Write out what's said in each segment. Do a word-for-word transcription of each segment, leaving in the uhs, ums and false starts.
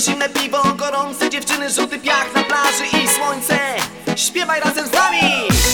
zimne piwo, gorące dziewczyny, żółty piach na plaży i słońce. Śpiewaj razem z nami!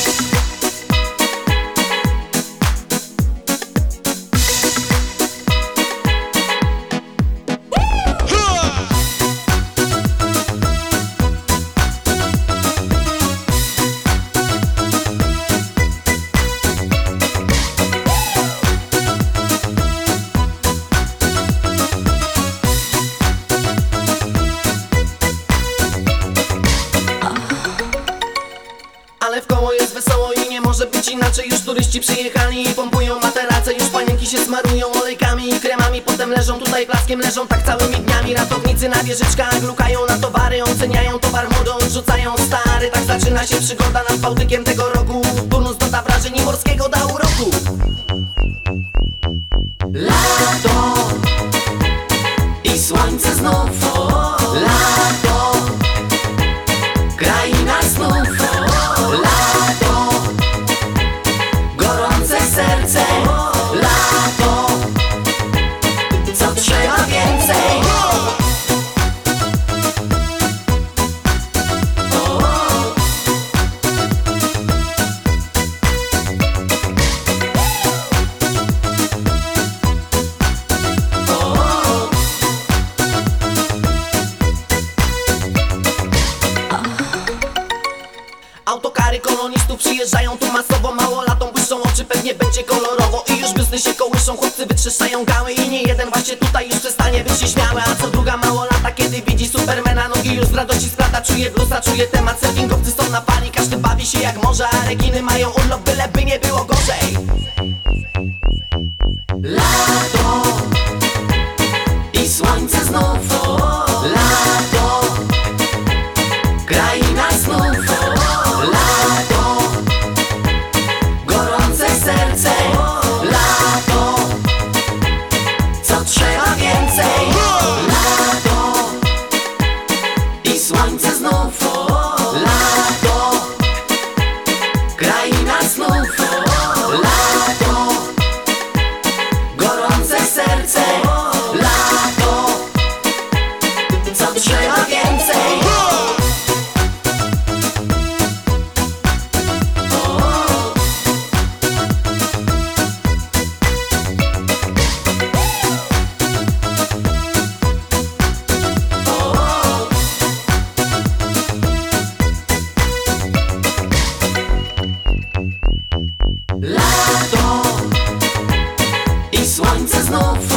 Ale w koło jest wesoło i nie może być inaczej. Już turyści przyjechali i pompują materace. Już panienki się smarują olejkami i kremami. Potem leżą tutaj blaskiem, leżą tak całymi dniami. Ratownicy na wieżyczkach lukają na towary. Oceniają towar młody, odrzucają stary. Tak zaczyna się przygoda nad Bałtykiem tego roku. Turnus doda wrażeń i morskiego da uroku. Lato i słońce znów. Lato, kraina snów. Lato, gorące serce. Lato, co trzeba więcej? Autokary kolonistów przyjeżdżają tu masowo. Małolatom błyszczą oczy, pewnie będzie kolorowo. I już bysty się kołyszą, chłopcy wytrzeszczają gały. I nie jeden właśnie tutaj już przestanie być nieśmiały. A co druga małolata, kiedy widzi Supermana, nogi już z radości splata. Czuje blusa, czuje temat, surfingowcy są na fali. Każdy bawi się jak może, a rekiny mają urlop, byleby nie było gorzej. Lato i słońce znów. Lato, kraina snów. Lato, gorące serce. Lato, co trzeba więcej? Lato i słońce znów. Lato, kraina snów. Lato, gorące serce. Lato, co trzeba więcej? Lato i słońce znów.